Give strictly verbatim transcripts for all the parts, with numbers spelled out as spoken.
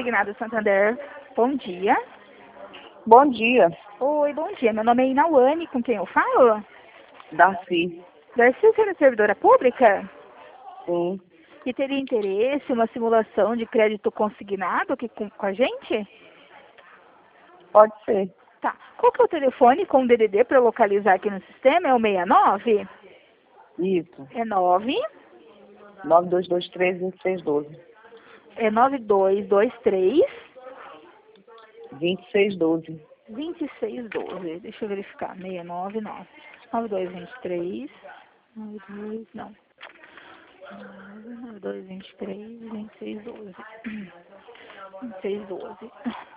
Consignado Santander, bom dia. Bom dia, Oi, bom dia. Meu nome é Inauane, com quem eu falo? Darcy. Darcy, você é servidora pública? Sim, E teria interesse em uma simulação de crédito consignado aqui com, com a gente? pode ser. Tá. Qual que é o telefone com o D D D para eu localizar aqui no sistema? É o seis nove? Isso. É nove? nove dois dois três, vinte e seis doze. É nove dois dois três, vinte e seis doze. vinte e seis doze. Deixa eu verificar. seis nove nove. nove dois dois três. nove dois, não. nove dois dois três, vinte e seis doze. vinte e seis doze.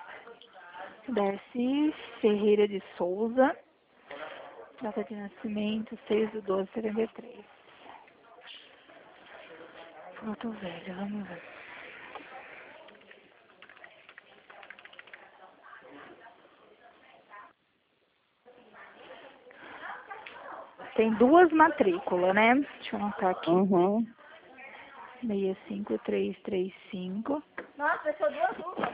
Darcy Ferreira de Souza. Data de nascimento, seis de doze de setenta e três. Foto velha, vamos ver. Tem duas matrículas, né? Deixa eu anotar aqui. Uhum. seis cinco três três cinco. Nossa, eu sou duas uvas.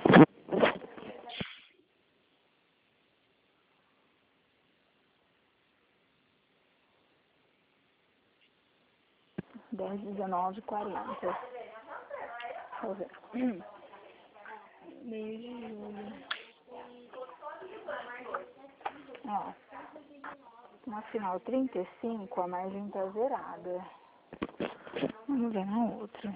dez, dezenove, quarenta. Deixa eu ver. Hum. Mês de julho. Ó. Na final trinta e cinco, a margem tá zerada. Vamos ver na outra.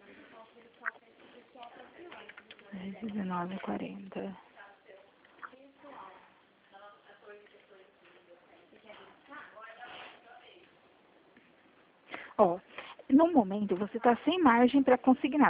dez, dezenove, quarenta. Ó, no momento você está sem margem para consignar.